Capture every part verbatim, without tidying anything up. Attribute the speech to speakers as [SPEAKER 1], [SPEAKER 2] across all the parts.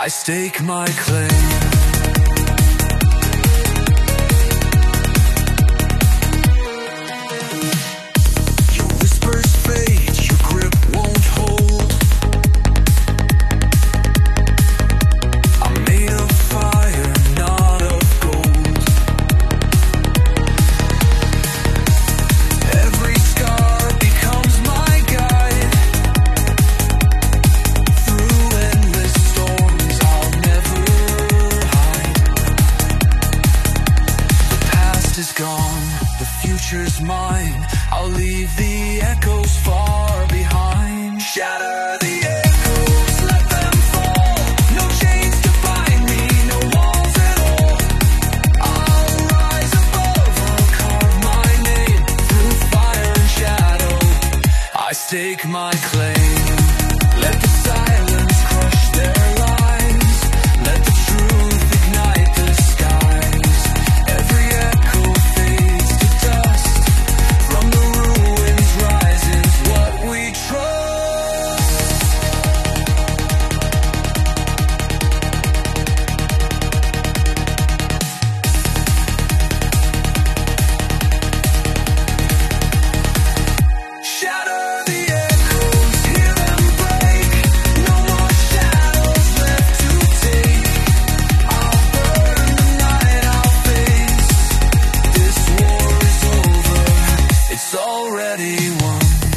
[SPEAKER 1] I stake my claim. Mine, I'll leave the echoes far behind. Shatter the echoes, let them fall. No chains to bind me, no walls at all. I'll rise above, I'll carve my name through fire and shadow. I stake my claim. Let the silence crush their lies. Let the truth ignite the skies. Every echo fades to dust. From the ruins rises what we trust. Shatter the echoes, hear them break. No more shadows left to take. I'll burn the night, I'll face. This war is over, it's already won.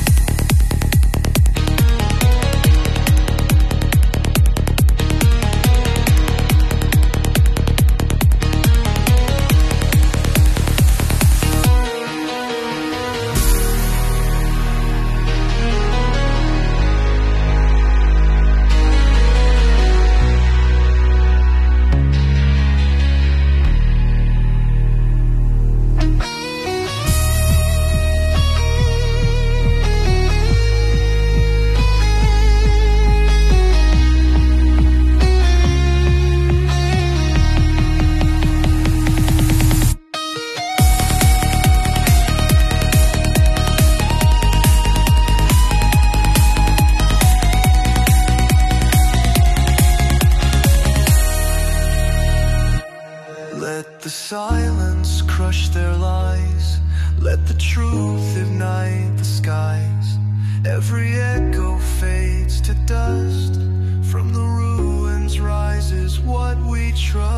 [SPEAKER 1] Let the silence crush their lies. Let the truth ignite the skies. Every echo fades to dust. From the ruins rises what we trust.